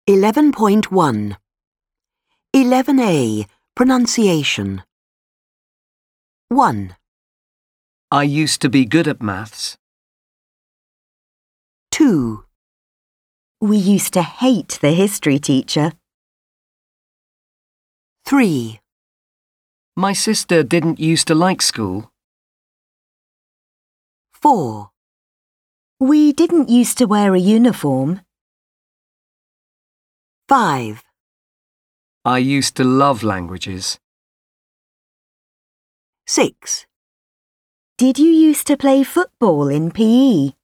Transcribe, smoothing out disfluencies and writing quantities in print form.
11.1 11A Pronunciation 1, I used to be good at maths. 2, We used to hate the history teacher. 3, My sister didn't used to like school. 4, We didn't used to wear a uniform. 5, I used to love languages. 6, Did you used to play football in PE?